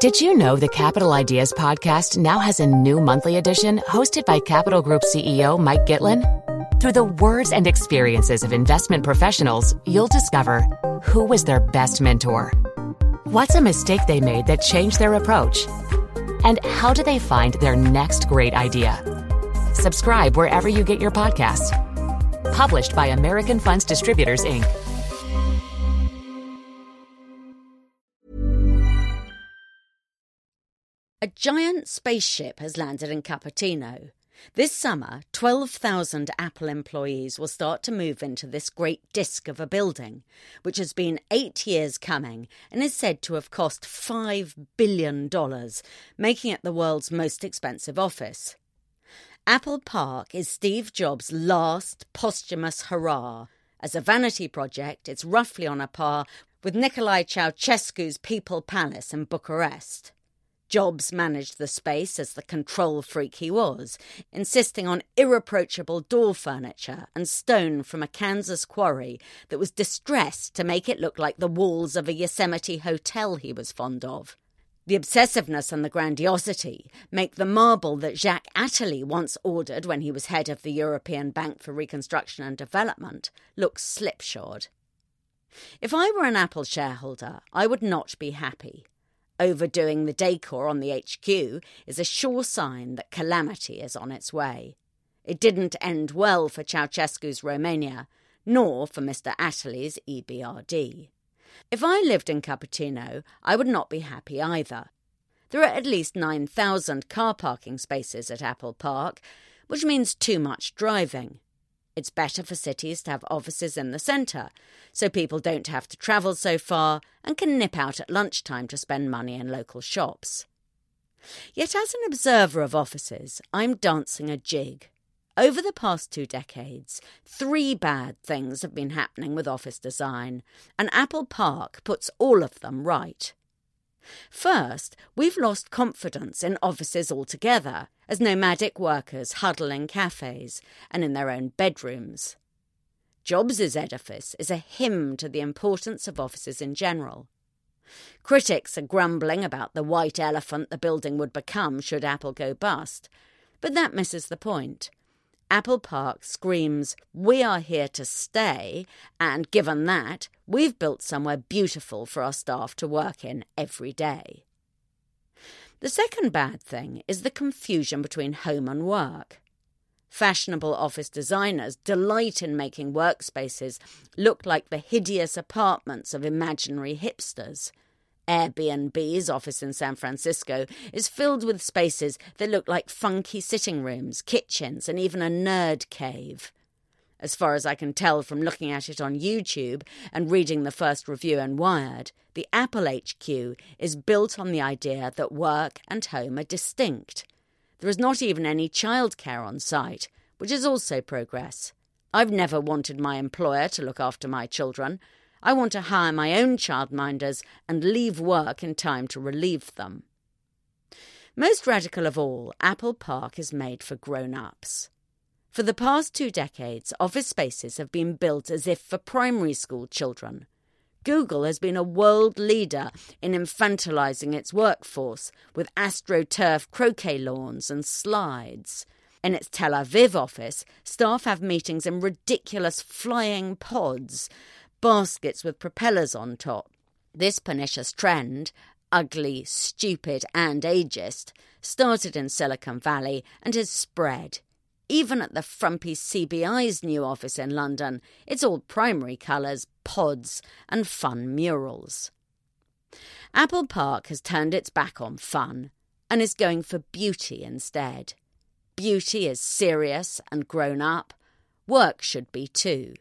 Did you know the Capital Ideas podcast now has a new monthly edition hosted by Capital Group CEO Mike Gitlin? Through the words and experiences of investment professionals, you'll discover who was their best mentor, what's a mistake they made that changed their approach, and how do they find their next great idea. Subscribe wherever you get your podcasts. Published by American Funds Distributors, Inc. A giant spaceship has landed in Cupertino. This summer, 12,000 Apple employees will start to move into this great disk of a building, which has been 8 years coming and is said to have cost $5 billion, making it the world's most expensive office. Apple Park is Steve Jobs' last posthumous hurrah. As a vanity project, it's roughly on a par with Nicolae Ceausescu's People Palace in Bucharest. Jobs managed the space as the control freak he was, insisting on irreproachable door furniture and stone from a Kansas quarry that was distressed to make it look like the walls of a Yosemite hotel he was fond of. The obsessiveness and the grandiosity make the marble that Jacques Attali once ordered when he was head of the European Bank for Reconstruction and Development look slipshod. If I were an Apple shareholder, I would not be happy. Overdoing the decor on the HQ is a sure sign that calamity is on its way. It didn't end well for Ceausescu's Romania, nor for Mr. Attali's EBRD. If I lived in Cupertino, I would not be happy either. There are at least 9,000 car parking spaces at Apple Park, which means too much driving. It's better for cities to have offices in the centre, so people don't have to travel so far and can nip out at lunchtime to spend money in local shops. Yet as an observer of offices, I'm dancing a jig. Over the past 2 decades, 3 bad things have been happening with office design, and Apple Park puts all of them right. First, we've lost confidence in offices altogether, as nomadic workers huddle in cafes and in their own bedrooms. Jobs' edifice is a hymn to the importance of offices in general. Critics are grumbling about the white elephant the building would become should Apple go bust, but that misses the point. Apple Park screams, "We are here to stay," and given that, we've built somewhere beautiful for our staff to work in every day. The second bad thing is the confusion between home and work. Fashionable office designers delight in making workspaces look like the hideous apartments of imaginary hipsters. Airbnb's office in San Francisco is filled with spaces that look like funky sitting rooms, kitchens, and even a nerd cave. As far as I can tell from looking at it on YouTube and reading the first review in Wired, the Apple HQ is built on the idea that work and home are distinct. There is not even any childcare on site, which is also progress. I've never wanted my employer to look after my children. I want to hire my own childminders and leave work in time to relieve them. Most radical of all, Apple Park is made for grown-ups. For the past 2 decades, office spaces have been built as if for primary school children. Google has been a world leader in infantilizing its workforce with AstroTurf croquet lawns and slides. In its Tel Aviv office, staff have meetings in ridiculous flying pods, baskets with propellers on top. This pernicious trend, ugly, stupid and ageist, started in Silicon Valley and has spread. Even at the frumpy CBI's new office in London, it's all primary colours, pods and fun murals. Apple Park has turned its back on fun and is going for beauty instead. Beauty is serious and grown up. Work should be too.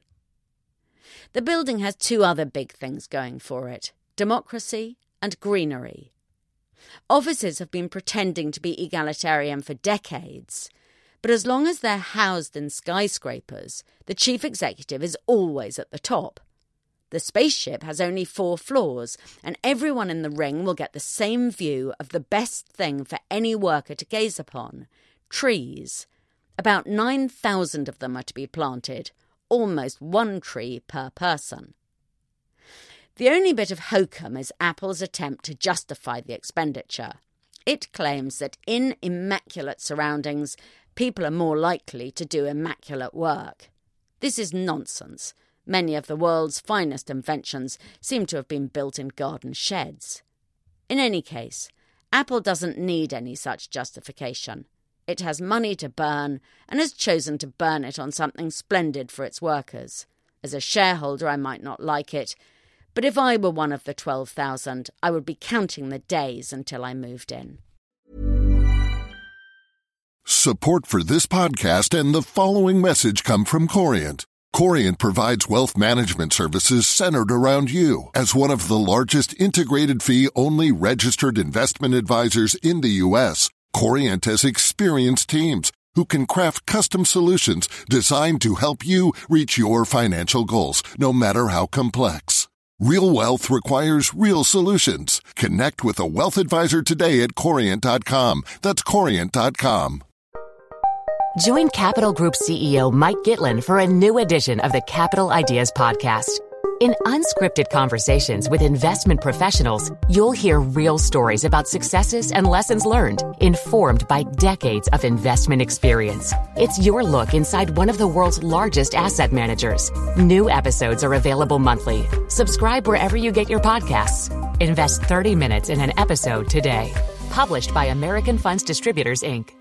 The building has 2 other big things going for it: democracy and greenery. Offices have been pretending to be egalitarian for decades, but as long as they're housed in skyscrapers, the chief executive is always at the top. The spaceship has only 4 floors, and everyone in the ring will get the same view of the best thing for any worker to gaze upon: trees. About 9,000 of them are to be planted, almost 1 tree per person. The only bit of hokum is Apple's attempt to justify the expenditure. It claims that in immaculate surroundings, people are more likely to do immaculate work. This is nonsense. Many of the world's finest inventions seem to have been built in garden sheds. In any case, Apple doesn't need any such justification. It has money to burn and has chosen to burn it on something splendid for its workers. As a shareholder, I might not like it, but if I were one of the 12,000, I would be counting the days until I moved in. Support for this podcast and the following message come from Corient. Corient provides wealth management services centered around you. As one of the largest integrated fee-only registered investment advisors in the U.S., Corient has experienced teams who can craft custom solutions designed to help you reach your financial goals, no matter how complex. Real wealth requires real solutions. Connect with a wealth advisor today at Corient.com. That's Corient.com. Join Capital Group CEO Mike Gitlin for a new edition of the Capital Ideas Podcast. In unscripted conversations with investment professionals, you'll hear real stories about successes and lessons learned, informed by decades of investment experience. It's your look inside one of the world's largest asset managers. New episodes are available monthly. Subscribe wherever you get your podcasts. Invest 30 minutes in an episode today. Published by American Funds Distributors, Inc.